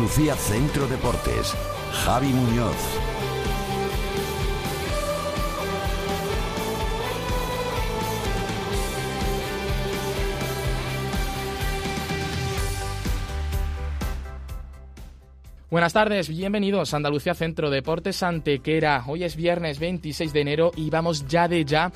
Andalucía Centro Deportes. Javi Muñoz. Buenas tardes, bienvenidos a Andalucía Centro Deportes Antequera. Hoy es viernes 26 de enero y vamos ya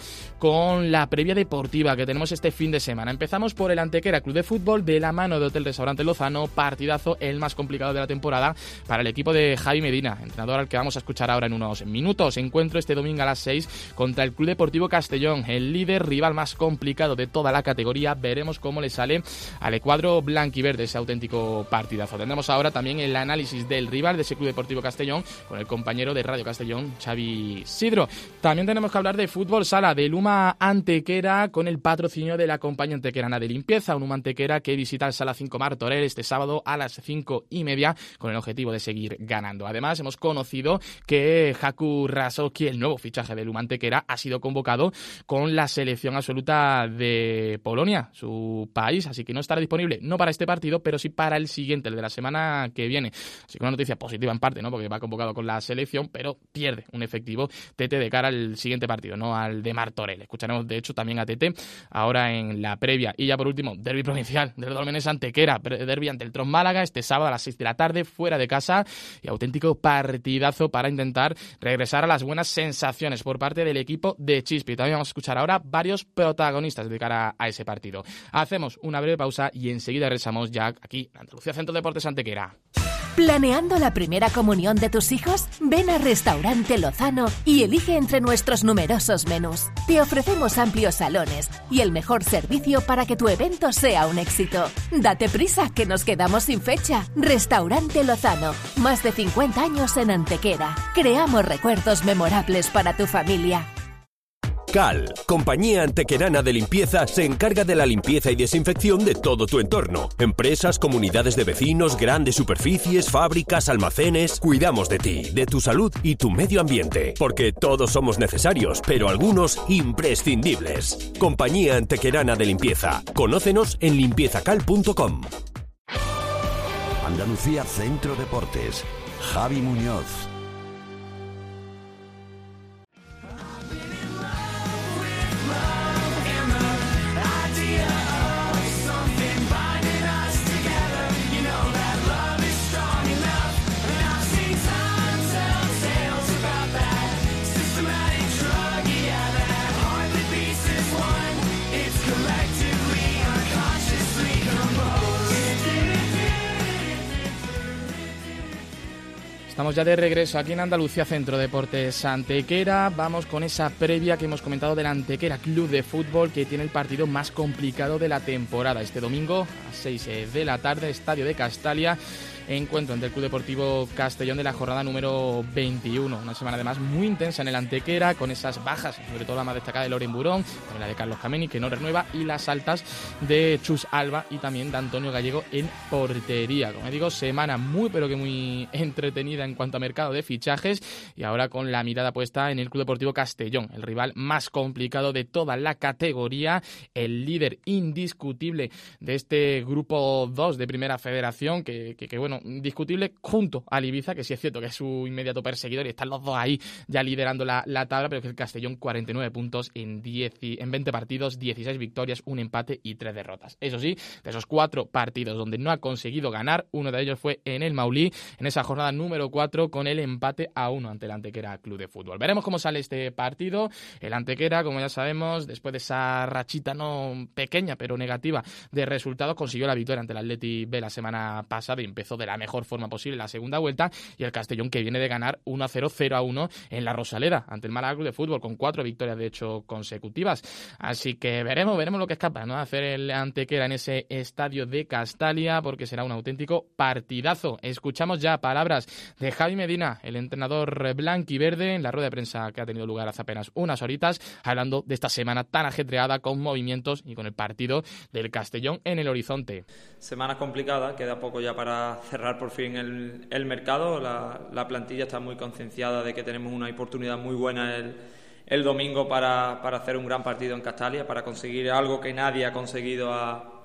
con la previa deportiva que tenemos este fin de semana. Empezamos por el Antequera Club de Fútbol de la mano de Hotel Restaurante Lozano, partidazo, el más complicado de la temporada para el equipo de Javi Medina, entrenador al que vamos a escuchar ahora en unos minutos. Encuentro este domingo a las 6 contra el Club Deportivo Castellón, el líder, rival más complicado de toda la categoría. Veremos cómo le sale al cuadro blanquiverde ese auténtico partidazo. Tendremos ahora también el análisis del rival de ese Club Deportivo Castellón con el compañero de Radio Castellón, Xavi Sidro. También tenemos que hablar de fútbol sala, del UMA Antequera, con el patrocinio de la compañía antequerana de limpieza, un UMA Antequera que visita el Sala 5 Martorell este sábado a las 5:30 con el objetivo de seguir ganando. Además, hemos conocido que Haku Rasoki, el nuevo fichaje del UMA Antequera, ha sido convocado con la selección absoluta de Polonia, su país, así que no estará disponible, no para este partido, pero sí para el siguiente, el de la semana que viene. Así que una noticia positiva en parte, ¿no? Porque va convocado con la selección, pero pierde un efectivo Tete de cara al siguiente partido, no al de Martorell. Escucharemos, de hecho, también a Tete ahora en la previa. Y ya por último, derbi provincial del Dolmenés Antequera, derbi ante el Tron Málaga, este sábado a las 6 de la tarde, fuera de casa, y auténtico partidazo para intentar regresar a las buenas sensaciones por parte del equipo de Chispi. También vamos a escuchar ahora varios protagonistas de cara a ese partido. Hacemos una breve pausa y enseguida regresamos ya aquí en Andalucía Centro Deportes Antequera. ¿Planeando la primera comunión de tus hijos? Ven a Restaurante Lozano y elige entre nuestros numerosos menús. Te ofrecemos amplios salones y el mejor servicio para que tu evento sea un éxito. Date prisa, que nos quedamos sin fecha. Restaurante Lozano, más de 50 años en Antequera. Creamos recuerdos memorables para tu familia. Cal, compañía antequerana de limpieza, se encarga de la limpieza y desinfección de todo tu entorno. Empresas, comunidades de vecinos, grandes superficies, fábricas, almacenes. Cuidamos de ti, de tu salud y tu medio ambiente. Porque todos somos necesarios, pero algunos imprescindibles. Compañía antequerana de limpieza. Conócenos en limpiezacal.com. Andalucía Centro Deportes. Javi Muñoz. Estamos ya de regreso aquí en Andalucía Centro Deportes Antequera. Vamos con esa previa que hemos comentado del Antequera Club de Fútbol, que tiene el partido más complicado de la temporada. Este domingo a 6 de la tarde, Estadio de Castalia. Encuentro entre el Club Deportivo Castellón de la jornada número 21. Una semana además muy intensa en el Antequera, con esas bajas, sobre todo la más destacada de Loren Burón, con la de Carlos Kameni, que no renueva, y las altas de Chus Alba y también de Antonio Gallego en portería. Como digo, semana muy pero que muy entretenida en cuanto a mercado de fichajes, y ahora con la mirada puesta en el Club Deportivo Castellón, el rival más complicado de toda la categoría, el líder indiscutible de este grupo 2 de Primera Federación, que bueno, indiscutible junto al Ibiza, que sí es cierto que es su inmediato perseguidor y están los dos ahí ya liderando la tabla, pero que el Castellón 49 puntos en 20 partidos, 16 victorias, un empate y 3 derrotas. Eso sí, de esos 4 partidos donde no ha conseguido ganar, uno de ellos fue en el Maulí, en esa jornada número 4, con el empate a 1 ante el Antequera Club de Fútbol. Veremos cómo sale este partido. El Antequera, como ya sabemos, después de esa rachita no pequeña pero negativa de resultados, consiguió la victoria ante el Atleti B la semana pasada y empezó de la mejor forma posible la segunda vuelta, y el Castellón, que viene de ganar 1-0, 0-1 en la Rosaleda ante el Málaga Club de Fútbol, con 4 victorias de hecho consecutivas. Así que veremos lo que es capaz, ¿no?, de hacer el Antequera en ese estadio de Castalia, porque será un auténtico partidazo. Escuchamos ya palabras de Javi Medina, el entrenador blanquiverde, en la rueda de prensa que ha tenido lugar hace apenas unas horitas, hablando de esta semana tan ajetreada, con movimientos y con el partido del Castellón en el horizonte. Semana complicada, queda poco ya para cerrar por fin el mercado. La plantilla está muy concienciada de que tenemos una oportunidad muy buena el domingo para hacer un gran partido en Castalia, para conseguir algo que nadie ha conseguido a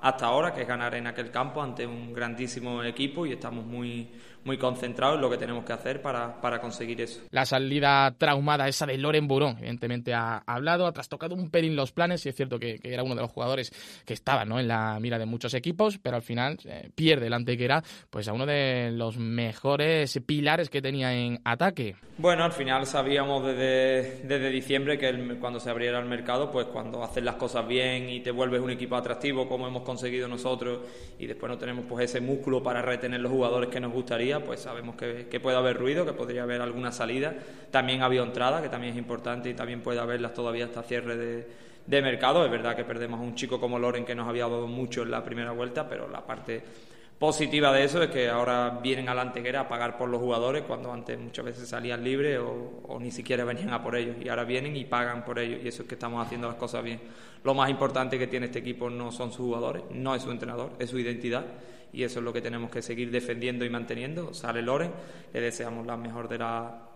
hasta ahora, que es ganar en aquel campo ante un grandísimo equipo, y estamos muy concentrados en lo que tenemos que hacer para conseguir eso. La salida traumada esa de Laurent Bourón, evidentemente ha hablado, ha trastocado un pelín los planes, y es cierto que era uno de los jugadores que estaba, ¿no?, en la mira de muchos equipos, pero al final pierde el Antequera pues a uno de los mejores pilares que tenía en ataque. Bueno, al final sabíamos desde diciembre que cuando se abriera el mercado, pues cuando haces las cosas bien y te vuelves un equipo atractivo como hemos conseguido nosotros, y después no tenemos pues ese músculo para retener los jugadores que nos gustaría, pues sabemos que puede haber ruido, que podría haber alguna salida. También ha habido entrada, que también es importante, y también puede haberlas todavía hasta cierre de mercado. Es verdad que perdemos a un chico como Loren, que nos había dado mucho en la primera vuelta, pero la parte positiva de eso es que ahora vienen a la Antequera a pagar por los jugadores, cuando antes muchas veces salían libres o ni siquiera venían a por ellos, y ahora vienen y pagan por ellos, y eso es que estamos haciendo las cosas bien. Lo más importante que tiene este equipo no son sus jugadores, no es su entrenador, es su identidad, y eso es lo que tenemos que seguir defendiendo y manteniendo. Sale Loren, le deseamos la mejor de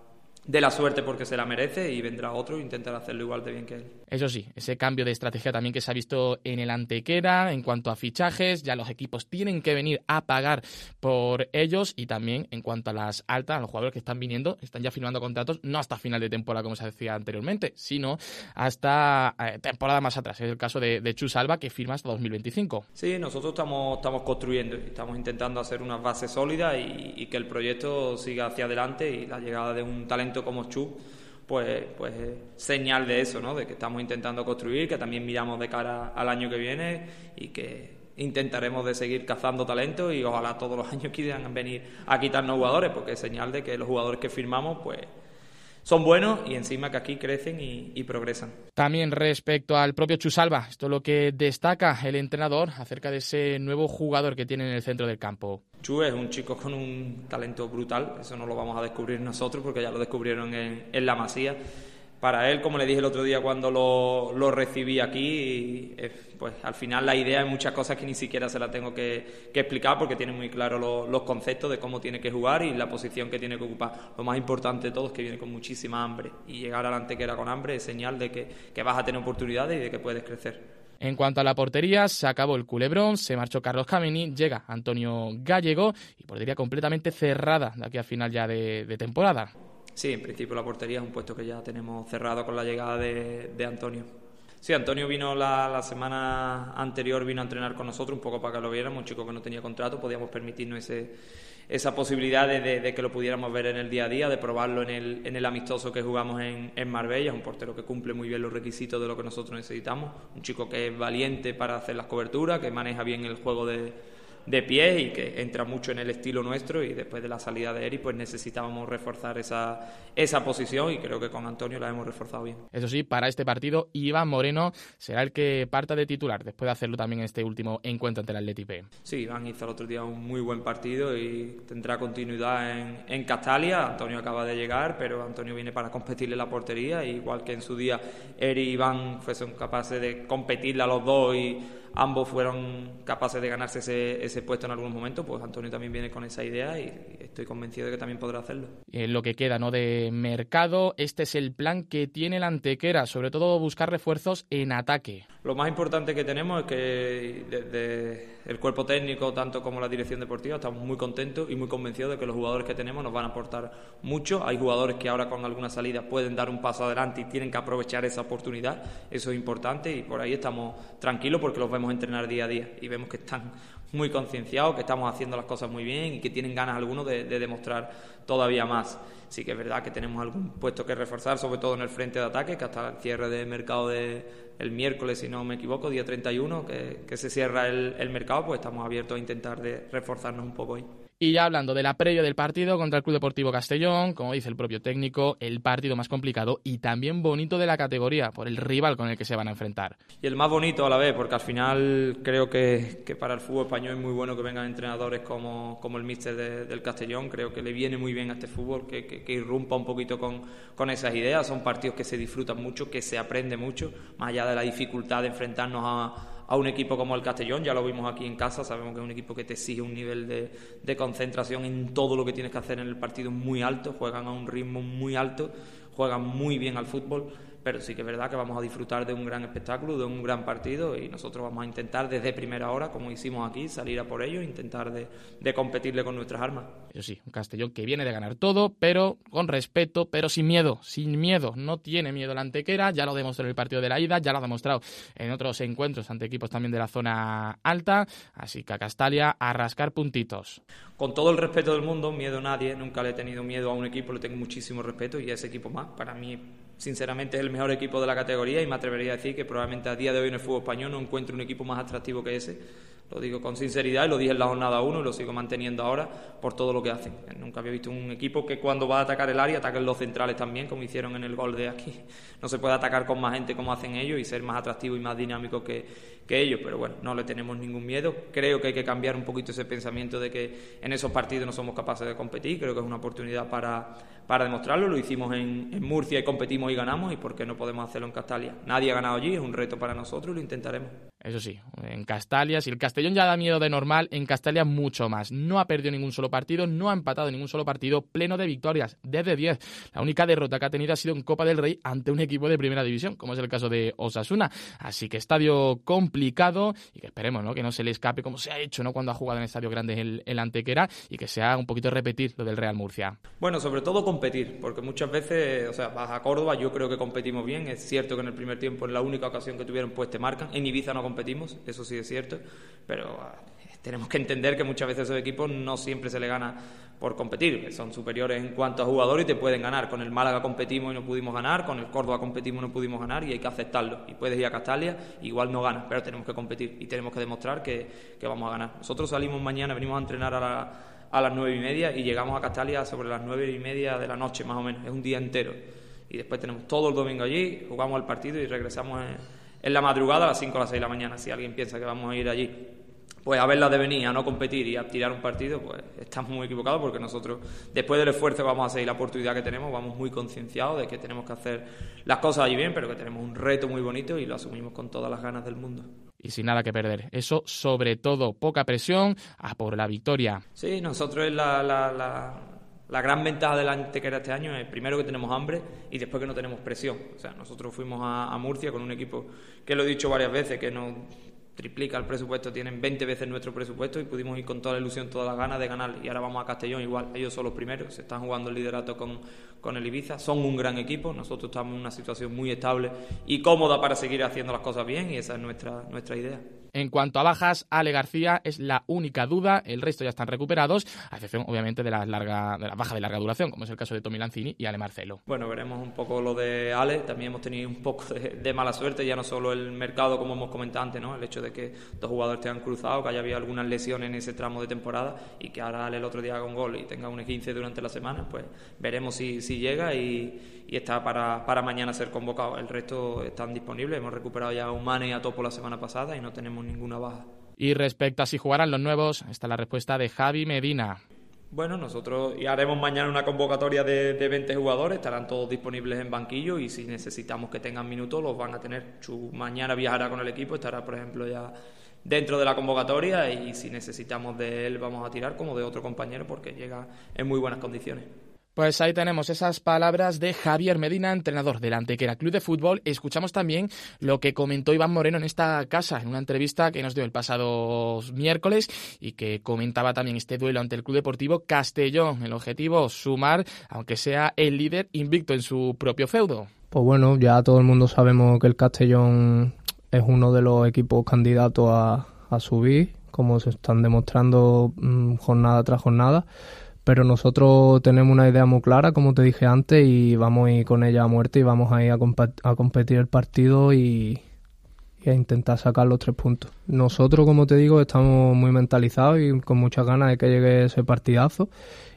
la suerte, porque se la merece, y vendrá otro e intentará hacerlo igual de bien que él. Eso sí, ese cambio de estrategia también que se ha visto en el Antequera en cuanto a fichajes, ya los equipos tienen que venir a pagar por ellos, y también en cuanto a las altas, a los jugadores que están viniendo, están ya firmando contratos no hasta final de temporada como se decía anteriormente, sino hasta temporada más atrás. Es el caso de Chus Alba, que firma hasta 2025. Sí, nosotros estamos construyendo, estamos intentando hacer unas bases sólidas y que el proyecto siga hacia adelante, y la llegada de un talento como Chus pues señal de eso, ¿no?, de que estamos intentando construir, que también miramos de cara al año que viene, y que intentaremos de seguir cazando talento, y ojalá todos los años quieran venir a quitarnos jugadores, porque es señal de que los jugadores que firmamos pues son buenos, y encima que aquí crecen y progresan. También respecto al propio Chus Alba, esto es lo que destaca el entrenador acerca de ese nuevo jugador que tiene en el centro del campo. Chus es un chico con un talento brutal, eso no lo vamos a descubrir nosotros, porque ya lo descubrieron en la Masía. Para él, como le dije el otro día cuando lo recibí aquí, pues al final la idea hay muchas cosas que ni siquiera se las tengo que explicar, porque tiene muy claro los conceptos de cómo tiene que jugar y la posición que tiene que ocupar. Lo más importante de todo es que viene con muchísima hambre, y llegar a la Antequera con hambre es señal de que vas a tener oportunidades y de que puedes crecer. En cuanto a la portería, se acabó el culebrón, se marchó Carlos Camini, llega Antonio Gallego, y portería completamente cerrada de aquí al final ya de temporada. Sí, en principio la portería es un puesto que ya tenemos cerrado con la llegada de Antonio. Sí, Antonio vino la semana anterior, vino a entrenar con nosotros un poco para que lo viéramos, un chico que no tenía contrato, podíamos permitirnos esa posibilidad de que lo pudiéramos ver en el día a día, de probarlo en el amistoso que jugamos en Marbella. Es un portero que cumple muy bien los requisitos de lo que nosotros necesitamos, un chico que es valiente para hacer las coberturas, que maneja bien el juego de pies y que entra mucho en el estilo nuestro, y después de la salida de Eri pues necesitábamos reforzar esa posición, y creo que con Antonio la hemos reforzado bien. Eso sí, para este partido Iván Moreno será el que parta de titular, después de hacerlo también en este último encuentro ante el Athletic B. Sí, Iván hizo el otro día un muy buen partido y tendrá continuidad en Castalia. Antonio acaba de llegar, pero Antonio viene para competirle la portería, igual que en su día Eri y Iván fueron capaces de competirle a los dos y ambos fueron capaces de ganarse ese puesto en algunos momentos, pues Antonio también viene con esa idea, y estoy convencido de que también podrá hacerlo. En lo que queda, ¿no?, de mercado, este es el plan que tiene la Antequera, sobre todo buscar refuerzos en ataque. Lo más importante que tenemos es que desde el cuerpo técnico, tanto como la dirección deportiva, estamos muy contentos y muy convencidos de que los jugadores que tenemos nos van a aportar mucho. Hay jugadores que ahora con alguna salida pueden dar un paso adelante y tienen que aprovechar esa oportunidad, eso es importante, y por ahí estamos tranquilos porque los vemos entrenar día a día y vemos que están muy concienciados, que estamos haciendo las cosas muy bien y que tienen ganas algunos de demostrar todavía más. Sí que es verdad que tenemos algún puesto que reforzar, sobre todo en el frente de ataque, que hasta el cierre de mercado el miércoles, si no me equivoco, día 31, que se cierra el mercado, pues estamos abiertos a intentar de reforzarnos un poco ahí. Y ya hablando de la previa del partido contra el Club Deportivo Castellón, como dice el propio técnico, el partido más complicado y también bonito de la categoría, por el rival con el que se van a enfrentar. Y el más bonito a la vez, porque al final creo que para el fútbol español es muy bueno que vengan entrenadores como el míster del Castellón. Creo que le viene muy bien a este fútbol, que irrumpa un poquito con esas ideas. Son partidos que se disfrutan mucho, que se aprende mucho, más allá de la dificultad de enfrentarnos a un equipo como el Castellón. Ya lo vimos aquí en casa, sabemos que es un equipo que te exige un nivel de concentración en todo lo que tienes que hacer en el partido muy alto, juegan a un ritmo muy alto, juegan muy bien al fútbol, pero sí que es verdad que vamos a disfrutar de un gran espectáculo, de un gran partido, y nosotros vamos a intentar desde primera hora, como hicimos aquí, salir a por ello e intentar de competirle con nuestras armas. Eso sí, un Castellón que viene de ganar todo, pero con respeto, pero sin miedo, no tiene miedo la Antequera, ya lo demostró en el partido de la ida, ya lo ha demostrado en otros encuentros ante equipos también de la zona alta, así que a Castalia a rascar puntitos. Con todo el respeto del mundo, miedo a nadie, nunca le he tenido miedo a un equipo, le tengo muchísimo respeto, y a ese equipo más, para mí sinceramente es el mejor equipo de la categoría, y me atrevería a decir que probablemente a día de hoy en el fútbol español no encuentro un equipo más atractivo que ese. Lo digo con sinceridad, y lo dije en la jornada 1 y lo sigo manteniendo ahora por todo lo que hacen. Nunca había visto un equipo que cuando va a atacar el área ataquen los centrales también, como hicieron en el gol de aquí. No se puede atacar con más gente como hacen ellos y ser más atractivo y más dinámico que ellos, pero bueno, no le tenemos ningún miedo. Creo que hay que cambiar un poquito ese pensamiento de que en esos partidos no somos capaces de competir. Creo que es una oportunidad para demostrarlo. Lo hicimos en Murcia y competimos y ganamos, y ¿por qué no podemos hacerlo en Castalia? Nadie ha ganado allí, es un reto para nosotros y lo intentaremos. Eso sí, en Castalia, si el Castellón ya da miedo de normal, en Castalia mucho más. No ha perdido ningún solo partido, no ha empatado ningún solo partido, pleno de victorias, 10 de 10. La única derrota que ha tenido ha sido en Copa del Rey ante un equipo de primera división, como es el caso de Osasuna. Así que estadio complicado, y que esperemos, ¿no?, que no se le escape como se ha hecho, ¿no?, cuando ha jugado en estadio grande el Antequera, y que sea un poquito repetir lo del Real Murcia. Bueno, sobre todo competir, porque muchas veces, vas a Córdoba, yo creo que competimos bien. Es cierto que en el primer tiempo, en la única ocasión que tuvieron, pues te marcan. En Ibiza no competimos, eso sí es cierto, pero tenemos que entender que muchas veces esos equipos no siempre se le gana por competir, son superiores en cuanto a jugadores y te pueden ganar. Con el Málaga competimos y no pudimos ganar, con el Córdoba competimos y no pudimos ganar, y hay que aceptarlo. Y puedes ir a Castalia, igual no ganas, pero tenemos que competir y tenemos que demostrar que vamos a ganar. Nosotros salimos mañana, venimos a entrenar a las 9:30 y llegamos a Castalia sobre las 9:30 de la noche, más o menos. Es un día entero, y después tenemos todo el domingo allí, jugamos el partido y regresamos en la madrugada a las 5 o las 6 de la mañana. Si alguien piensa que vamos a ir allí pues a verla de venir, a no competir y a tirar un partido, pues estamos muy equivocados, porque nosotros, después del esfuerzo que vamos a seguir, la oportunidad que tenemos, vamos muy concienciados de que tenemos que hacer las cosas allí bien, pero que tenemos un reto muy bonito y lo asumimos con todas las ganas del mundo. Y sin nada que perder. Eso, sobre todo, poca presión, a por la victoria. Sí, nosotros la gran ventaja del Antequera este año es, primero, que tenemos hambre, y después que no tenemos presión. O sea, nosotros fuimos a Murcia con un equipo que, lo he dicho varias veces, que no triplica el presupuesto, tienen 20 veces nuestro presupuesto, y pudimos ir con toda la ilusión, todas las ganas de ganar. Y ahora vamos a Castellón igual, ellos son los primeros, se están jugando el liderato con el Ibiza, son un gran equipo, nosotros estamos en una situación muy estable y cómoda para seguir haciendo las cosas bien, y esa es nuestra idea. En cuanto a bajas, Ale García es la única duda, el resto ya están recuperados, a excepción obviamente de la baja de larga duración, como es el caso de Tommy Lanzini y Ale Marcelo. Bueno, veremos un poco lo de Ale. También hemos tenido un poco de mala suerte, ya no solo el mercado, como hemos comentado antes, ¿no?, el hecho de que dos jugadores te han cruzado, que haya habido algunas lesiones en ese tramo de temporada, y que ahora Ale el otro día haga un gol y tenga un 15 durante la semana, pues veremos si llega y está para mañana ser convocado. El resto están disponibles, hemos recuperado ya a Humane y a Topo la semana pasada y no tenemos ninguna baja. Y respecto a si jugarán los nuevos, está la respuesta de Javi Medina. Bueno, nosotros haremos mañana una convocatoria de 20 jugadores, estarán todos disponibles en banquillo, y si necesitamos que tengan minutos los van a tener. Chu mañana viajará con el equipo, estará, por ejemplo, ya dentro de la convocatoria, y si necesitamos de él vamos a tirar, como de otro compañero, porque llega en muy buenas condiciones. Pues ahí tenemos esas palabras de Javier Medina, entrenador del Antequera Club de Fútbol. Escuchamos también lo que comentó Iván Moreno en esta casa, en una entrevista que nos dio el pasado miércoles, y que comentaba también este duelo ante el Club Deportivo Castellón. El objetivo, sumar, aunque sea el líder invicto en su propio feudo. Pues bueno, ya todo el mundo sabemos que el Castellón es uno de los equipos candidatos a subir, como se están demostrando jornada tras jornada. Pero nosotros tenemos una idea muy clara, como te dije antes, y vamos a ir con ella a muerte, y vamos a ir a competir el partido y a intentar sacar los 3 puntos. Nosotros, como te digo, estamos muy mentalizados y con muchas ganas de que llegue ese partidazo,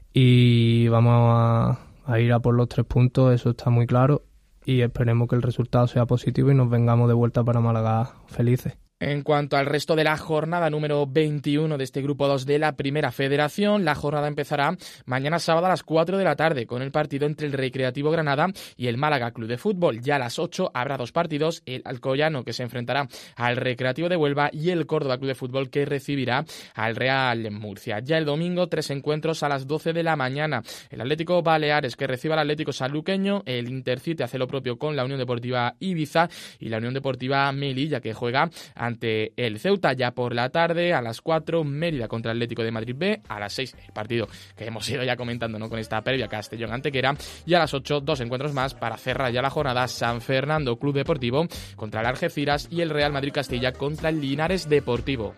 y vamos a ir a por los 3 puntos, eso está muy claro, y esperemos que el resultado sea positivo y nos vengamos de vuelta para Málaga felices. En cuanto al resto de la jornada número 21 de este grupo 2 de la Primera Federación, la jornada empezará mañana sábado a las 4 de la tarde con el partido entre el Recreativo Granada y el Málaga Club de Fútbol. Ya a las 8 habrá dos partidos, el Alcoyano que se enfrentará al Recreativo de Huelva y el Córdoba Club de Fútbol que recibirá al Real Murcia. Ya el domingo 3 encuentros a las 12 de la mañana. El Atlético Baleares que recibe al Atlético Sanluqueño, el Intercity hace lo propio con la Unión Deportiva Ibiza y la Unión Deportiva Melilla que juega ante el Ceuta. Ya por la tarde a las 4 Mérida contra el Atlético de Madrid B, a las 6 el partido que hemos ido ya comentando, ¿no?, con esta previa, Castellón-Antequera, y a las 8 dos encuentros más para cerrar ya la jornada: San Fernando Club Deportivo contra el Algeciras y el Real Madrid Castilla contra el Linares Deportivo.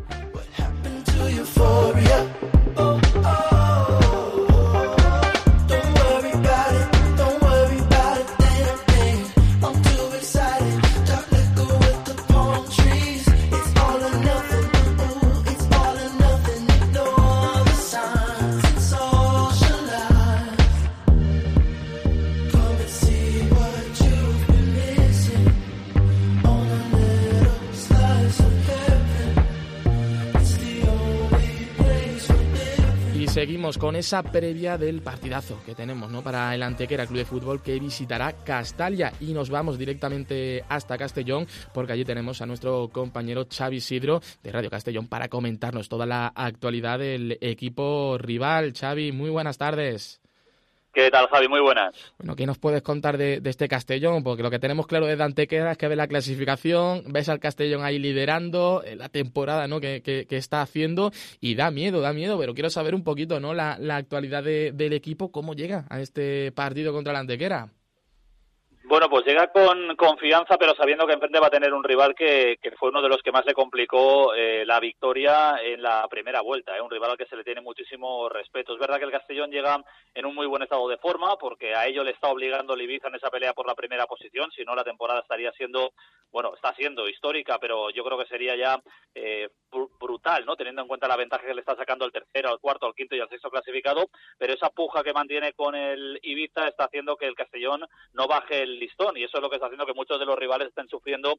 Seguimos con esa previa del partidazo que tenemos, ¿no?, para el Antequera Club de Fútbol que visitará Castalia, y nos vamos directamente hasta Castellón porque allí tenemos a nuestro compañero Xavi Isidro de Radio Castellón para comentarnos toda la actualidad del equipo rival. Xavi, muy buenas tardes. ¿Qué tal, Javi? Muy buenas. Bueno, ¿qué nos puedes contar de este Castellón? Porque lo que tenemos claro desde Antequera es que ves la clasificación, ves al Castellón ahí liderando la temporada, ¿no?, que está haciendo, y da miedo, pero quiero saber un poquito, ¿no?, la actualidad del equipo, cómo llega a este partido contra la Antequera. Bueno, pues llega con confianza, pero sabiendo que enfrente va a tener un rival que fue uno de los que más le complicó la victoria en la primera vuelta, un rival al que se le tiene muchísimo respeto. Es verdad que el Castellón llega en un muy buen estado de forma, porque a ello le está obligando el Ibiza en esa pelea por la primera posición, si no la temporada estaría siendo, bueno, está siendo histórica, pero yo creo que sería ya brutal, ¿no?, teniendo en cuenta la ventaja que le está sacando al tercero, al cuarto, al quinto y al sexto clasificado, pero esa puja que mantiene con el Ibiza está haciendo que el Castellón no baje el listón, y eso es lo que está haciendo que muchos de los rivales estén sufriendo,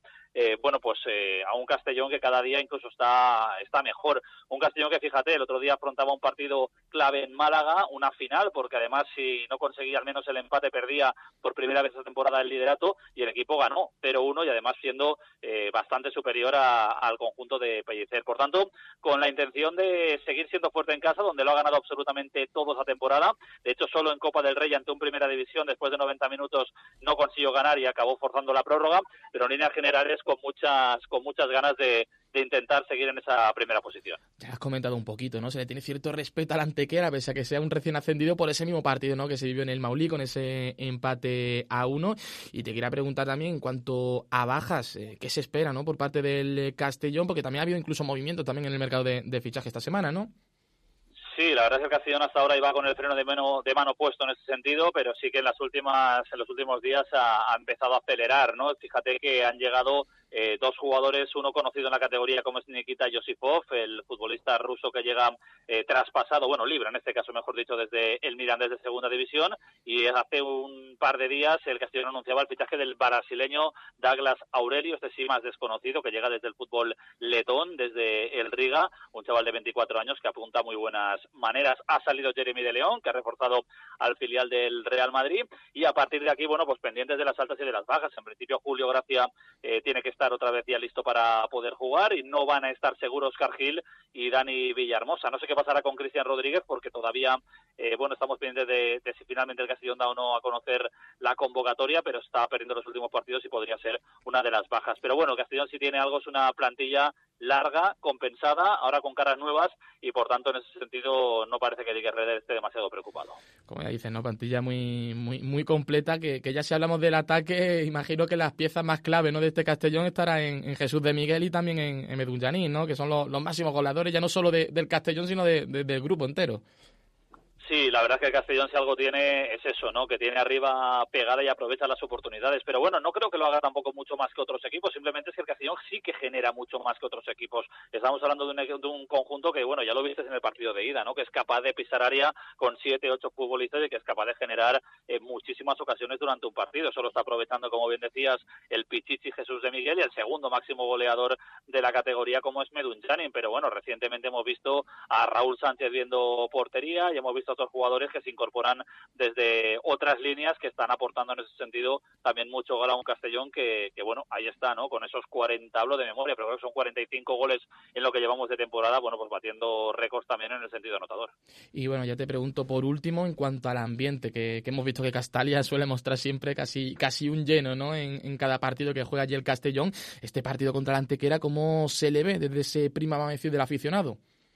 a un Castellón que cada día incluso está mejor. Un Castellón que, fíjate, el otro día afrontaba un partido clave en Málaga, una final, porque además si no conseguía al menos el empate perdía por primera vez esta temporada el liderato, y el equipo ganó 0-1 y además siendo bastante superior al conjunto de Pellicer. Por tanto, con la intención de seguir siendo fuerte en casa, donde lo ha ganado absolutamente todo esa temporada. De hecho, solo en Copa del Rey ante un Primera División, después de 90 minutos, no consiguió ganar y acabó forzando la prórroga, pero en líneas generales con muchas ganas de intentar seguir en esa primera posición. Ya has comentado un poquito, ¿no? Se le tiene cierto respeto al Antequera, pese a que sea un recién ascendido, por ese mismo partido, ¿no?, que se vivió en el Maulí con ese empate a 1. Y te quería preguntar también, en cuanto a bajas, ¿qué se espera, ¿no?, por parte del Castellón? Porque también ha habido incluso movimiento también en el mercado de fichaje esta semana, ¿no? Sí, la verdad es que el Castellón hasta ahora iba con el freno de mano puesto en ese sentido, pero sí que en los últimos días ha empezado a acelerar, ¿no? Fíjate que han llegado dos jugadores, uno conocido en la categoría como es Nikita Yosifov, el futbolista ruso que llega traspasado, libre en este caso, mejor dicho, desde el Mirandés de Segunda División, y hace un par de días el Castellón anunciaba el fichaje del brasileño Douglas Aurelio, este sí más desconocido, que llega desde el fútbol letón, desde el Riga, un chaval de 24 años que apunta muy buenas maneras. Ha salido Jeremy de León, que ha reforzado al filial del Real Madrid, y a partir de aquí, pues pendientes de las altas y de las bajas. En principio Julio Gracia tiene que estar otra vez ya listo para poder jugar, y no van a estar seguros Oscar Gil y Dani Villahermosa. No sé qué pasará con Cristian Rodríguez, porque todavía estamos pendientes de si finalmente el Castellón da o no a conocer la convocatoria, pero está perdiendo los últimos partidos y podría ser una de las bajas. Pero bueno, el Castellón sí tiene algo, es una plantilla larga, compensada, ahora con caras nuevas, y por tanto en ese sentido no parece que Dick Reder esté demasiado preocupado. Como ya dicen, ¿no?, plantilla muy completa, que ya si hablamos del ataque, imagino que las piezas más clave, ¿no?, de este Castellón estará en Jesús de Miguel y también en Medunjanín, ¿no?, que son los máximos goleadores ya no solo del Castellón, sino del grupo entero. Sí, la verdad es que el Castellón, si algo tiene, es eso, ¿no? Que tiene arriba pegada y aprovecha las oportunidades. Pero bueno, no creo que lo haga tampoco mucho más que otros equipos, simplemente es que el Castellón sí que genera mucho más que otros equipos. Estamos hablando de un conjunto que, bueno, ya lo viste en el partido de ida, ¿no? Que es capaz de pisar área con 7, 8 futbolistas y que es capaz de generar muchísimas ocasiones durante un partido. Eso lo está aprovechando, como bien decías, el Pichichi Jesús de Miguel y el segundo máximo goleador de la categoría, como es Medunjanin. Pero bueno, recientemente hemos visto a Raúl Sánchez viendo portería y hemos visto a otros jugadores que se incorporan desde otras líneas que están aportando en ese sentido también mucho gol a un Castellón que bueno, ahí está, ¿no? Con esos 40, hablo de memoria, pero creo que son 45 goles en lo que llevamos de temporada, bueno, pues batiendo récords también en el sentido anotador. Y bueno, ya te pregunto por último, en cuanto al ambiente, que hemos visto que Castalia suele mostrar siempre casi un lleno, ¿no? En cada partido que juega allí el Castellón. Este partido contra el Antequera, ¿cómo se le ve desde ese prima, vamos a decir, del aficionado?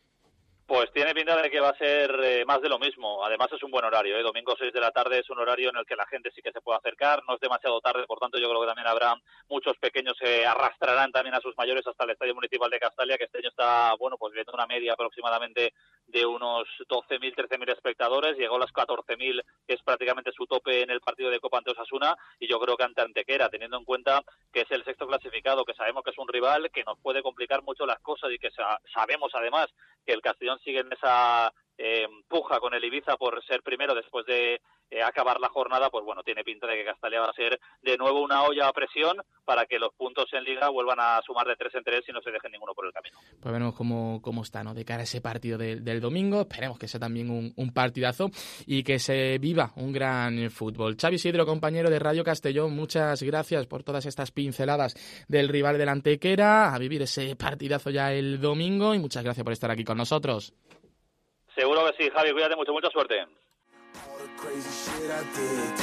Pues tiene pinta de que va a ser más de lo mismo. Además es un buen horario, Domingo 6 de la tarde es un horario en el que la gente sí que se puede acercar, no es demasiado tarde, por tanto yo creo que también habrá muchos pequeños que arrastrarán también a sus mayores hasta el Estadio Municipal de Castalia, que este año está, bueno, pues viendo una media aproximadamente de unos 12.000, 13.000 espectadores, llegó a los 14.000, que es prácticamente su tope en el partido de Copa ante Osasuna, y yo creo que ante Antequera, teniendo en cuenta que es el sexto clasificado, que sabemos que es un rival que nos puede complicar mucho las cosas y que sabemos además que el Castellón sigue en esa puja con el Ibiza por ser primero después de acabar la jornada, pues bueno, tiene pinta de que Castalia va a ser de nuevo una olla a presión para que los puntos en Liga vuelvan a sumar de 3 en 3 y no se dejen ninguno por el camino. Pues veremos cómo está, ¿no? De cara a ese partido del domingo, esperemos que sea también un partidazo y que se viva un gran fútbol. Xavi Isidro, compañero de Radio Castellón, muchas gracias por todas estas pinceladas del rival del Antequera, a vivir ese partidazo ya el domingo y muchas gracias por estar aquí con nosotros. Seguro que sí, Javi, cuídate mucho, mucha suerte. Crazy shit I did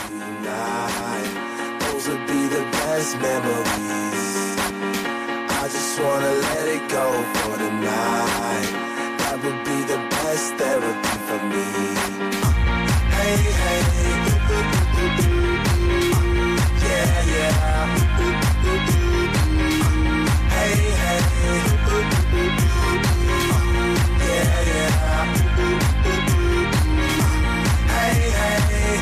tonight, those would be the best memories. I just wanna let it go for the night. That would be the best therapy for me. Hey, hey, yeah, yeah. Hey, hey, yeah, yeah. Hey, hey,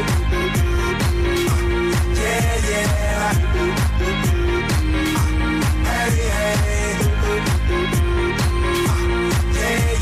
yeah, yeah. Hey, hey, yeah,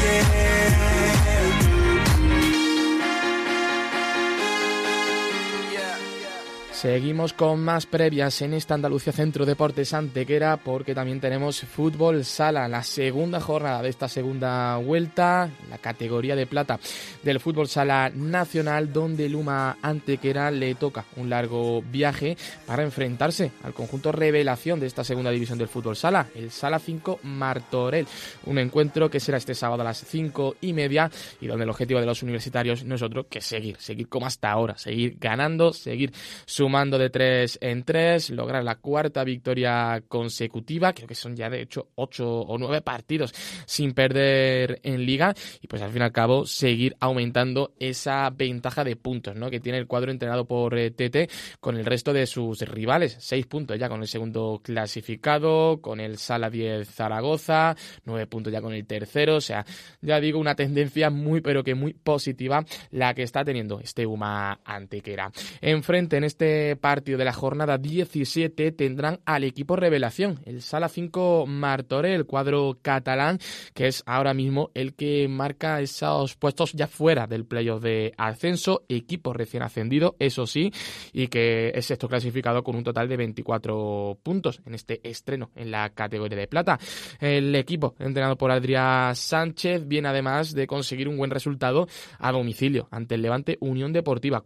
yeah. Seguimos con más previas en esta Andalucía Centro Deportes Antequera porque también tenemos fútbol sala, la segunda jornada de esta segunda vuelta, la categoría de plata del fútbol sala nacional, donde el UMA Antequera le toca un largo viaje para enfrentarse al conjunto revelación de esta segunda división del fútbol sala, el Sala 5 Martorell, un encuentro que será este sábado a las 5:30 y donde el objetivo de los universitarios no es otro que seguir como hasta ahora, seguir ganando, seguir sumando de 3 en 3, lograr la cuarta victoria consecutiva, creo que son ya de hecho 8 o 9 partidos sin perder en Liga, y pues al fin y al cabo seguir aumentando esa ventaja de puntos, ¿no?, que tiene el cuadro entrenado por Tete con el resto de sus rivales. 6 puntos ya con el segundo clasificado, con el Sala 10 Zaragoza, 9 puntos ya con el tercero, o sea, ya digo, una tendencia muy pero que muy positiva la que está teniendo este UMA Antequera. Enfrente en este partido de la jornada 17 tendrán al equipo revelación, el Sala 5 Martorell, el cuadro catalán, que es ahora mismo el que marca esos puestos ya fuera del playoff de ascenso, equipo recién ascendido, eso sí, y que es sexto clasificado con un total de 24 puntos en este estreno en la categoría de plata. El equipo entrenado por Adrián Sánchez viene además de conseguir un buen resultado a domicilio ante el Levante Unión Deportiva,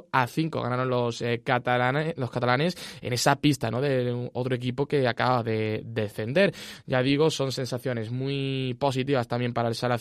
4-5 ganaron los catalanes en esa pista, ¿no?, de otro equipo que acaba de descender. Ya digo, son sensaciones muy positivas también para el Sala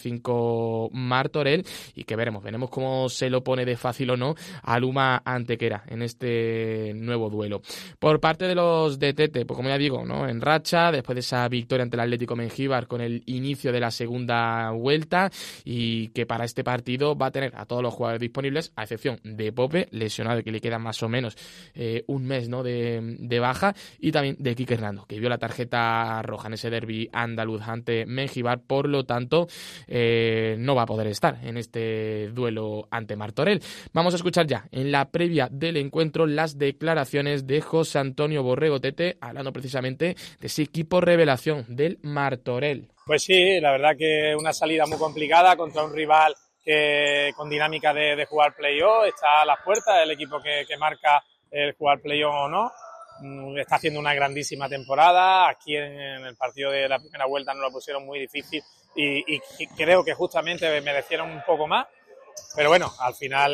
5 Martorell y que veremos cómo se lo pone de fácil o no al UMA Antequera en este nuevo duelo. Por parte de los de Tete, pues como ya digo, ¿no?, en racha, después de esa victoria ante el Atlético Mengíbar con el inicio de la segunda vuelta, y que para este partido va a tener a todos los jugadores disponibles, a excepción de Pope, lesionado, que le quedan más o menos un mes, ¿no?, de baja, y también de Quique Hernando, que vio la tarjeta roja en ese derbi andaluz ante Mengíbar, por lo tanto no va a poder estar en este duelo ante Martorell. Vamos a escuchar ya en la previa del encuentro las declaraciones de José Antonio Borrego Tete, hablando precisamente de ese equipo revelación del Martorell. Pues sí, la verdad que una salida muy complicada contra un rival que con dinámica de jugar play-off está a las puertas, el equipo que marca el jugar play-off o no. Está haciendo una grandísima temporada. Aquí en el partido de la primera vuelta nos lo pusieron muy difícil y creo que justamente merecieron un poco más. Pero bueno, al final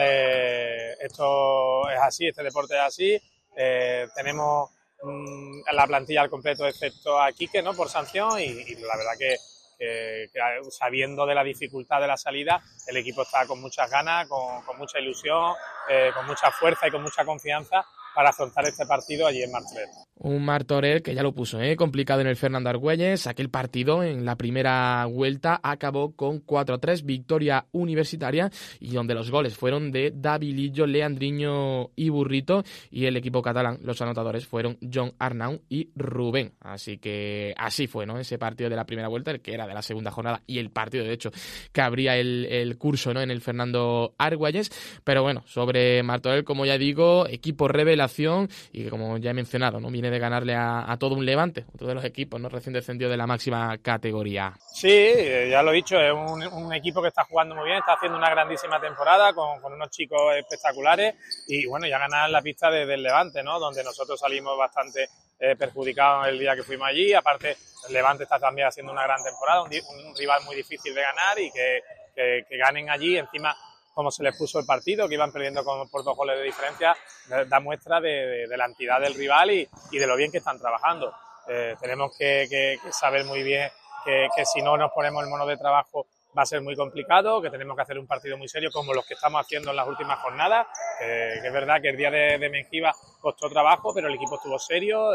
esto es así, este deporte es así. Tenemos la plantilla al completo excepto a Quique, ¿no?, por sanción, y la verdad que sabiendo de la dificultad de la salida, el equipo está con muchas ganas, con mucha ilusión, con mucha fuerza y con mucha confianza para afrontar este partido allí en Martorell. Un Martorell que ya lo puso complicado en el Fernando Argüelles. Aquel partido en la primera vuelta acabó con 4-3, victoria universitaria, y donde los goles fueron de Davilillo, Leandriño y Burrito, y el equipo catalán, los anotadores fueron John Arnau y Rubén. Así que así fue, ¿no?, ese partido de la primera vuelta, el que era de la segunda jornada y el partido, de hecho, que abría el curso, ¿no?, en el Fernando Argüelles. Pero bueno, sobre Martorell, como ya digo, equipo revelación, y que, como ya he mencionado, ¿no?, viene de ganarle a todo un Levante, otro de los equipos, ¿no?, recién descendido de la máxima categoría. Sí, ya lo he dicho, es un equipo que está jugando muy bien, está haciendo una grandísima temporada con unos chicos espectaculares, y bueno, ya ganar la pista del Levante, ¿no?, donde nosotros salimos bastante perjudicados el día que fuimos allí. Aparte, el Levante está también haciendo una gran temporada, un rival muy difícil de ganar, y que ganen allí, encima como se les puso el partido, que iban perdiendo por 2 goles de diferencia, da muestra de la entidad del rival y de lo bien que están trabajando. Tenemos que saber muy bien que si no nos ponemos el mono de trabajo va a ser muy complicado, que tenemos que hacer un partido muy serio como los que estamos haciendo en las últimas jornadas, que es verdad que el día de Mengíbar costó trabajo, pero el equipo estuvo serio,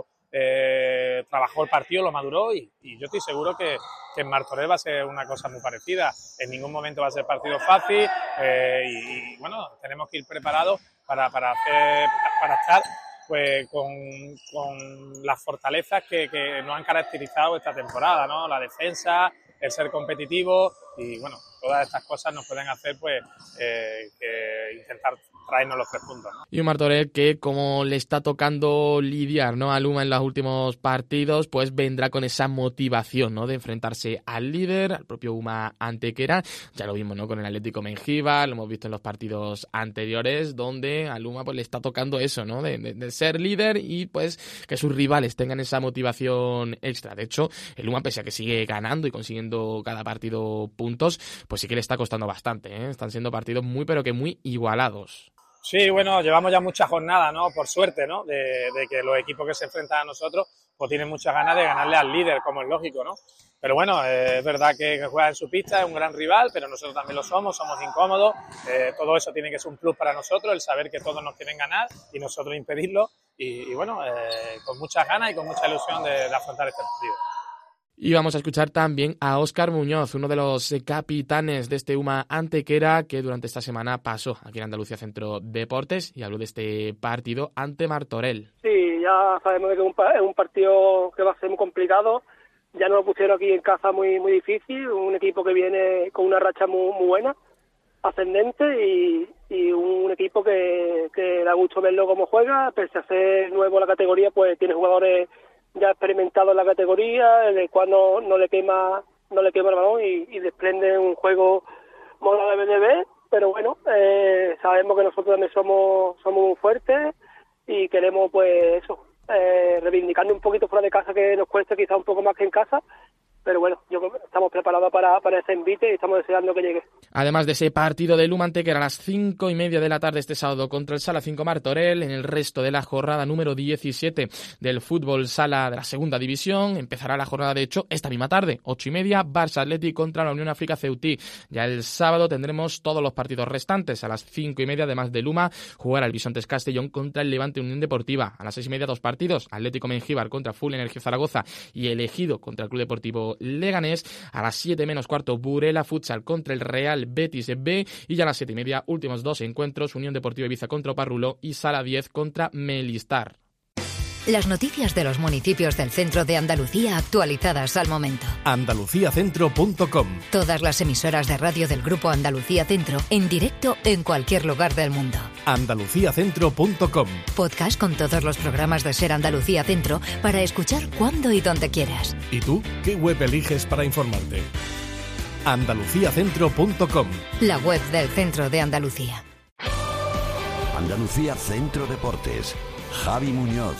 trabajó el partido, lo maduró, y yo estoy seguro que en Martorell va a ser una cosa muy parecida. En ningún momento va a ser partido fácil, y bueno, tenemos que ir preparados para estar pues con las fortalezas que nos han caracterizado esta temporada, ¿no? La defensa, el ser competitivo, y bueno, todas estas cosas nos pueden hacer pues que intentar traernos los 3 puntos, ¿no? Y un Martorell que, como le está tocando lidiar, ¿no?, a Luma en los últimos partidos, pues vendrá con esa motivación, ¿no?, de enfrentarse al líder, al propio UMA Antequera. Ya lo vimos, ¿no?, con el Atlético Mengíbar, lo hemos visto en los partidos anteriores, donde a Luma pues le está tocando eso, ¿no?, de ser líder, y pues que sus rivales tengan esa motivación extra. De hecho, el UMA, pese a que sigue ganando y consiguiendo cada partido puntos, pues sí que le está costando bastante, ¿eh? Están siendo partidos muy, pero que muy igualados. Sí, bueno, llevamos ya muchas jornadas, ¿no?, por suerte, ¿no?, de que los equipos que se enfrentan a nosotros pues tienen muchas ganas de ganarle al líder, como es lógico, ¿no? Pero bueno, es verdad que juega en su pista, es un gran rival, pero nosotros también lo somos incómodos. Todo eso tiene que ser un plus para nosotros, el saber que todos nos quieren ganar y nosotros impedirlo, y bueno, con muchas ganas y con mucha ilusión de afrontar este partido. Y vamos a escuchar también a Óscar Muñoz, uno de los capitanes de este UMA Antequera, que durante esta semana pasó aquí en Andalucía Centro Deportes y habló de este partido ante Martorell. Sí, ya sabemos que es un partido que va a ser muy complicado. Ya nos lo pusieron aquí en casa muy difícil, un equipo que viene con una racha muy buena, ascendente, y un equipo que da gusto verlo cómo juega. Pese a ser nuevo en la categoría, pues tiene jugadores ya experimentados en la categoría, en el cual no le quema el balón y desprende un juego modo de BDB. Pero bueno, sabemos que nosotros también somos muy fuertes y queremos pues eso, reivindicando un poquito fuera de casa, que nos cueste quizá un poco más que en casa. Pero bueno, yo creo que estamos preparados para ese envite y estamos deseando que llegue. Además de ese partido del UMA Antequera a las 5:30 de la tarde este sábado contra el Sala 5 Martorell, en el resto de la jornada número 17 del fútbol sala de la segunda división, empezará la jornada, de hecho, esta misma tarde, 8:30, Barça Athletic contra la Unión África Ceutí. Ya el sábado tendremos todos los partidos restantes. A las 5:30, además del UMA, jugará el Bisontes Castellón contra el Levante Unión Deportiva. A las 6:30, 2 partidos, Atlético Mengíbar contra Full Energía Zaragoza y el Ejido contra el Club Deportivo Leganés. A las 7 menos cuarto, Burela Futsal contra el Real Betis B. Y ya a las 7:30, últimos 2 encuentros, Unión Deportiva Ibiza contra Oparrulo y Sala 10 contra Melistar. Las noticias de los municipios del centro de Andalucía actualizadas al momento. Andaluciacentro.com. Todas las emisoras de radio del Grupo Andalucía Centro en directo en cualquier lugar del mundo. Andaluciacentro.com. Podcast con todos los programas de Ser Andalucía Centro para escuchar cuando y donde quieras. ¿Y tú qué web eliges para informarte? Andaluciacentro.com. La web del Centro de Andalucía. Andalucía Centro Deportes. Javi Muñoz.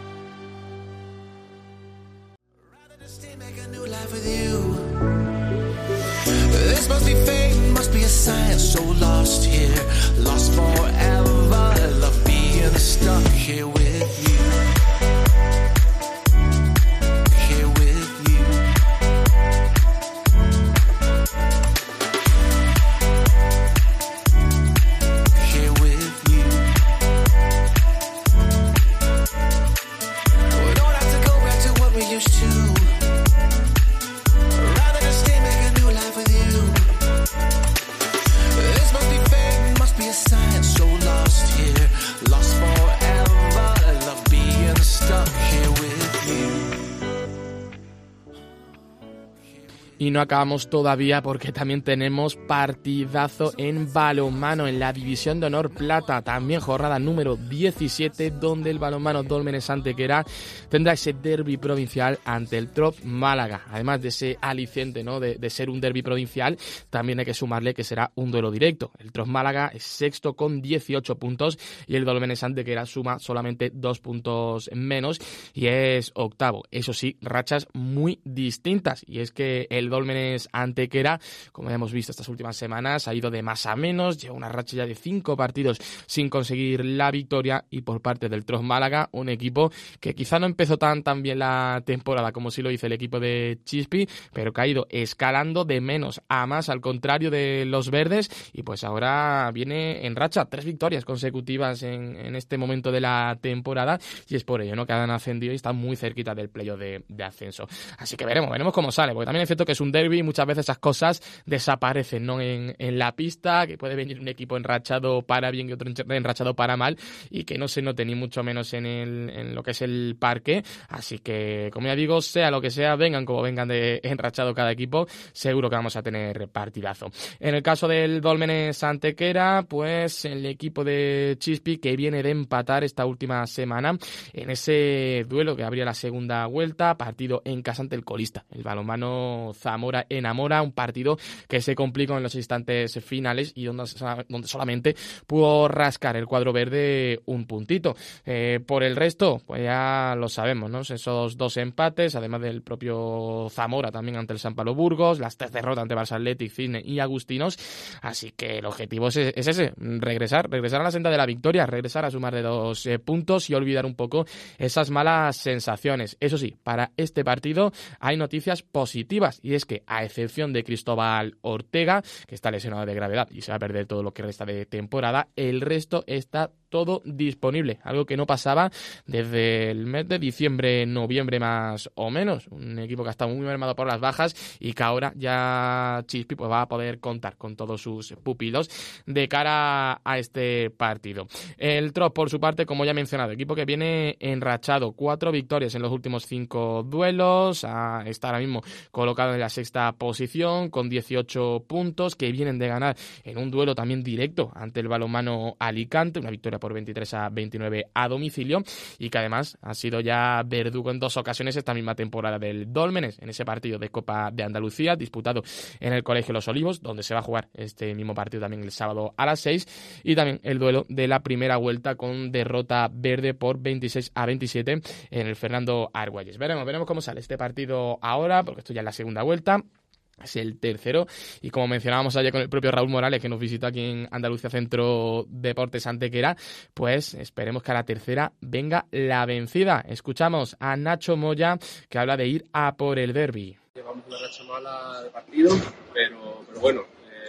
This must be fate, must be a sign. So lost here, lost forever. Love being stuck here with you. Here with you. Here with you. We don't have to go back to what we used to. Y no acabamos todavía porque también tenemos partidazo en balonmano en la División de Honor Plata, también jornada número 17, donde el balonmano Dólmenes Antequera tendrá ese derbi provincial ante el Trop Málaga. Además de ese aliciente, ¿no?, de ser un derbi provincial, también hay que sumarle que será un duelo directo. El Trop Málaga es sexto con 18 puntos y el Dólmenes Antequera suma solamente 2 puntos menos y es octavo. Eso sí, rachas muy distintas, y es que el Dólmenes Antequera, como ya hemos visto estas últimas semanas, ha ido de más a menos, lleva una racha ya de 5 partidos sin conseguir la victoria, y por parte del Trop Málaga, un equipo que quizá no empezó tan bien la temporada como sí lo hizo el equipo de Chispi, pero que ha ido escalando de menos a más, al contrario de los verdes, y pues ahora viene en racha 3 victorias consecutivas en este momento de la temporada, y es por ello, ¿no?, que han ascendido y están muy cerquita del playoff de ascenso. Así que veremos cómo sale, porque también es cierto que es un derbi, muchas veces esas cosas desaparecen, ¿no?, en la pista, que puede venir un equipo enrachado para bien y otro enrachado para mal, y que no se note ni mucho menos en lo que es el parque. Así que, como ya digo, sea lo que sea, vengan como vengan de enrachado cada equipo, seguro que vamos a tener partidazo. En el caso del Dólmenes Antequera, pues el equipo de Chispi, que viene de empatar esta última semana en ese duelo que abría la segunda vuelta, partido en casa ante el colista, el balonmano Zamora enamora, un partido que se complicó en los instantes finales y donde solamente pudo rascar el cuadro verde un puntito. Por el resto, pues ya lo sabemos, ¿no?, esos 2 empates, además del propio Zamora también ante el San Pablo Burgos, las 3 derrotas ante Barça Athletic, Cisne y Agustinos. Así que el objetivo es ese, regresar a la senda de la victoria, regresar a sumar de 2 puntos y olvidar un poco esas malas sensaciones. Eso sí, para este partido hay noticias positivas, y es que, a excepción de Cristóbal Ortega, que está lesionado de gravedad y se va a perder todo lo que resta de temporada, el resto está todo disponible, algo que no pasaba desde el mes de diciembre, noviembre más o menos. Un equipo que ha estado muy mermado por las bajas y que ahora ya Chispi pues va a poder contar con todos sus pupilos de cara a este partido. El Trop, por su parte, como ya he mencionado, equipo que viene enrachado, 4 victorias en los últimos 5 duelos, está ahora mismo colocado en la 6ª posición con 18 puntos, que vienen de ganar en un duelo también directo ante el balonmano Alicante, una victoria por 23-29 a domicilio, y que además ha sido ya verdugo en 2 ocasiones esta misma temporada del Dólmenes, en ese partido de Copa de Andalucía disputado en el Colegio Los Olivos, donde se va a jugar este mismo partido también el sábado a las 6, y también el duelo de la primera vuelta con derrota verde por 26-27 en el Fernando Argüelles. Veremos cómo sale este partido ahora, porque esto ya es la segunda vuelta. Es el tercero, y como mencionábamos ayer con el propio Raúl Morales, que nos visitó aquí en Andalucía Centro Deportes Antequera, pues esperemos que a la tercera venga la vencida. Escuchamos a Nacho Moya, que habla de ir a por el derbi. Llevamos una racha mala de partido, pero bueno,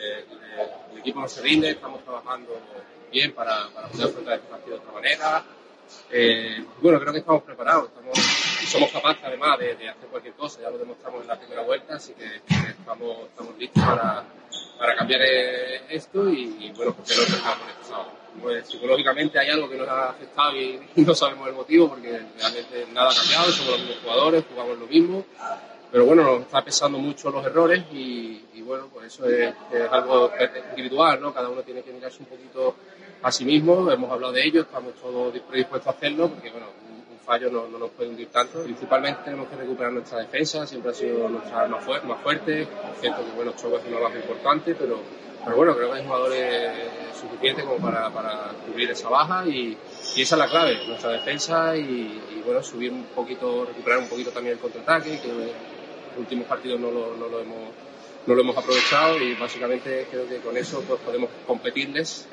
el equipo no se rinde, estamos trabajando bien para poder afrontar este partido de otra manera. Bueno, creo que estamos preparados, somos capaces además de hacer cualquier cosa, ya lo demostramos en la primera vuelta, así que estamos listos para cambiar esto y bueno, porque no estamos por este sábado. Pues psicológicamente hay algo que nos ha afectado y no sabemos el motivo, porque realmente nada ha cambiado, somos los mismos jugadores, jugamos lo mismo, pero bueno, nos está pesando mucho los errores y bueno, pues eso es algo individual, ¿no? Cada uno tiene que mirarse un poquito a sí mismo, hemos hablado de ello, estamos todos predispuestos a hacerlo, porque bueno, un fallo no nos puede hundir tanto. Principalmente tenemos que recuperar nuestra defensa, siempre ha sido nuestra arma más fuerte, es cierto que bueno, Choco es una baja importante, pero bueno, creo que hay jugadores suficientes como para cubrir esa baja y esa es la clave, nuestra defensa y bueno, subir un poquito, recuperar un poquito también el contraataque, que en los últimos partidos no lo hemos aprovechado y básicamente creo que con eso pues podemos competirles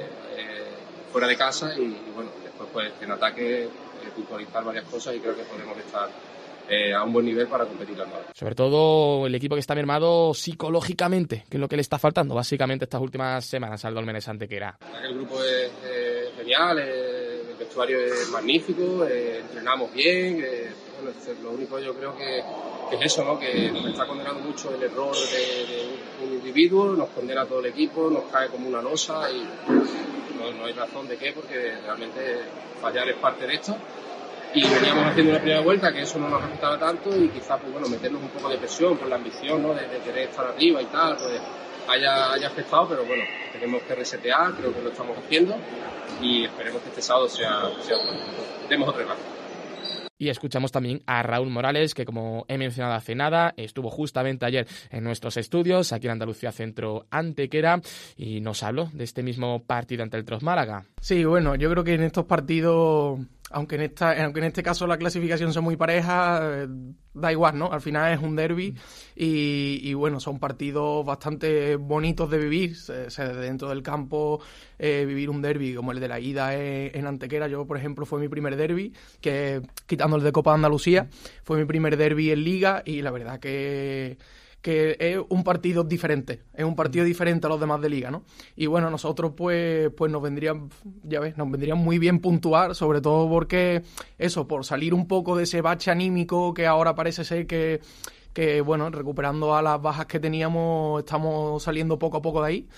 fuera de casa y bueno, después pues en ataque puntualizar varias cosas y creo que podemos estar a un buen nivel para competir al Málaga. Sobre todo el equipo que está mermado psicológicamente, que es lo que le está faltando básicamente estas últimas semanas al Dólmenes Antequera. El grupo es genial, el vestuario es magnífico, entrenamos bien, bueno, lo único yo creo que es eso, ¿no? Que nos está condenando mucho el error de un individuo, nos condena a todo el equipo, nos cae como una losa y no hay razón de qué, porque realmente fallar es parte de esto. Y veníamos haciendo una primera vuelta que eso no nos afectaba tanto y quizás pues bueno, meternos un poco de presión por la ambición, ¿no? de querer estar arriba y tal, pues haya afectado, pero bueno, tenemos que resetear, creo que lo estamos haciendo y esperemos que este sábado sea bueno. Demos otro rato. Y escuchamos también a Raúl Morales, que como he mencionado hace nada, estuvo justamente ayer en nuestros estudios, aquí en Andalucía Centro Antequera, y nos habló de este mismo partido ante el Tros Málaga. Sí, bueno, yo creo que en estos partidos, aunque en este caso la clasificación sea muy pareja, da igual, ¿no? Al final es un derbi y bueno, son partidos bastante bonitos de vivir, dentro del campo, vivir un derbi como el de la ida en Antequera. Yo, por ejemplo, fue mi primer derbi, que quitando el de Copa de Andalucía, fue mi primer derbi en Liga y la verdad que es un partido diferente, a los demás de Liga, ¿no? Y bueno, nosotros pues nos vendría, ya ves, nos vendría muy bien puntuar, sobre todo porque eso, por salir un poco de ese bache anímico que ahora parece ser que bueno, recuperando a las bajas que teníamos, estamos saliendo poco a poco de ahí.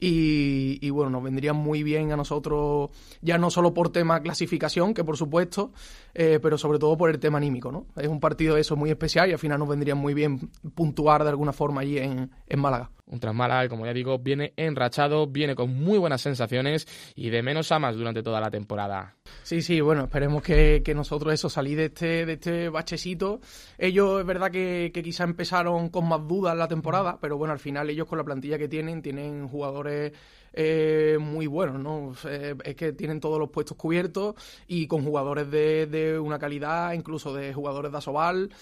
Y bueno, nos vendría muy bien a nosotros, ya no solo por tema clasificación, que por supuesto, pero sobre todo por el tema anímico, ¿no? Es un partido eso muy especial y al final nos vendría muy bien puntuar de alguna forma allí en Málaga. Un Tras Málaga, como ya digo, viene enrachado, viene con muy buenas sensaciones y de menos a más durante toda la temporada. Sí, bueno, esperemos que nosotros eso, salir de este bachecito. Ellos es verdad que quizá empezaron con más dudas la temporada, pero bueno, al final ellos con la plantilla que tienen jugadores muy buenos, ¿no? Es que tienen todos los puestos cubiertos y con jugadores de una calidad, incluso de jugadores de Asobal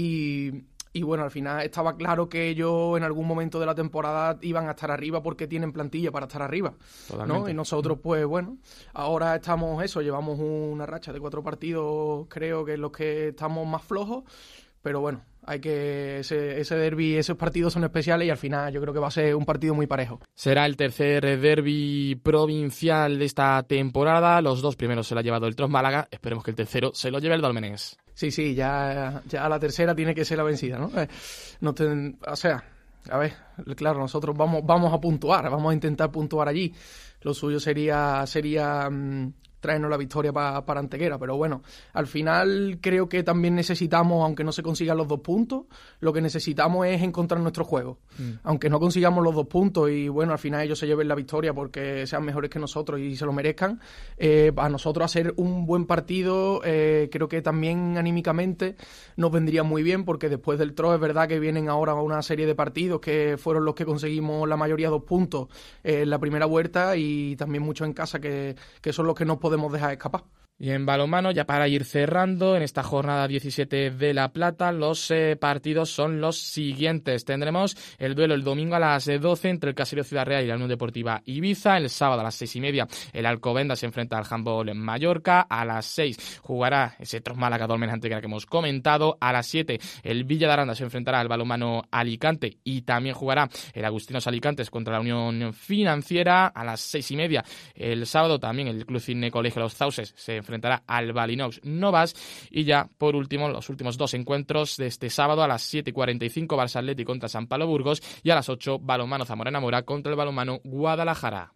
y bueno, al final estaba claro que ellos en algún momento de la temporada iban a estar arriba porque tienen plantilla para estar arriba, ¿no? Y nosotros, pues bueno, ahora llevamos una racha de 4 partidos, creo que en los que estamos más flojos, pero bueno, ese derbi, esos partidos son especiales y al final yo creo que va a ser un partido muy parejo. Será el tercer derbi provincial de esta temporada. Los 2 primeros se lo ha llevado el Tros Málaga. Esperemos que el tercero se lo lleve el Dólmenes. Sí, ya la tercera tiene que ser la vencida, ¿no? O sea, a ver, claro, nosotros vamos a puntuar, vamos a intentar puntuar allí. Lo suyo sería traernos la victoria para Antequera, pero bueno, al final creo que también necesitamos, aunque no se consigan los 2 puntos, lo que necesitamos es encontrar nuestro juego. Aunque no consigamos los 2 puntos y bueno, al final ellos se lleven la victoria porque sean mejores que nosotros y se lo merezcan, a nosotros hacer un buen partido, creo que también anímicamente nos vendría muy bien porque después del Tros es verdad que vienen ahora una serie de partidos que fueron los que conseguimos la mayoría 2 puntos en la primera vuelta y también muchos en casa que son los que no podemos dejar escapar. Y en balonmano, ya para ir cerrando, en esta jornada 17 de La Plata, los partidos son los siguientes. Tendremos el duelo el domingo a las 12 entre el Caserío Ciudad Real y la Unión Deportiva Ibiza. El sábado a las 6:30 el Alcobendas se enfrenta al Handball en Mallorca. A las 6 jugará ese Tros Málaga Dólmenes Antequera que hemos comentado. A las 7 el Villa de Aranda se enfrentará al balonmano Alicante y también jugará el Agustinos Alicantes contra la Unión Financiera. A las 6:30 el sábado también el Club Cine Colegio Los Sauces se enfrentará enfrentará al Balinox Novas. Y ya, por último, los últimos 2 encuentros de este sábado: a las 7:45 Barça Athletic contra San Pablo Burgos y a las 8 Balonmano Zamora Mora contra el Balonmano Guadalajara.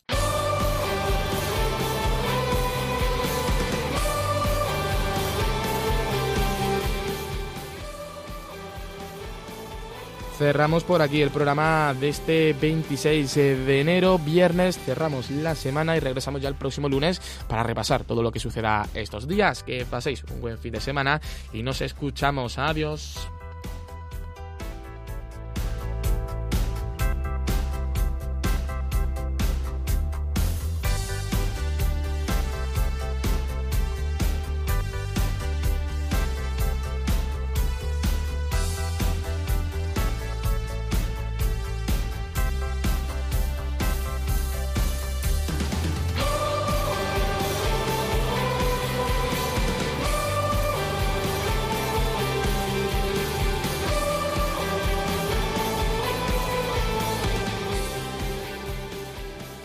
Cerramos por aquí el programa de este 26 de enero, viernes. Cerramos la semana y regresamos ya el próximo lunes para repasar todo lo que suceda estos días. Que paséis un buen fin de semana y nos escuchamos. Adiós.